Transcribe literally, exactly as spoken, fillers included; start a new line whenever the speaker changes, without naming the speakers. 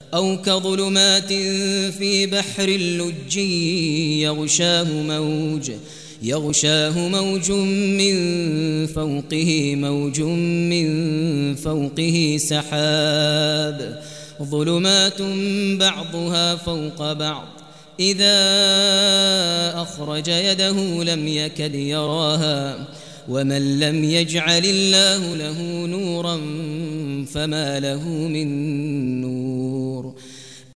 أو كظلمات في بحر لج يغشاه موج يغشاه موج من فوقه موج من فوقه سحاب ظلمات بعضها فوق بعض إذا أخرج يده لم يكد يراها ومن لم يجعل الله له نورا فما له من نور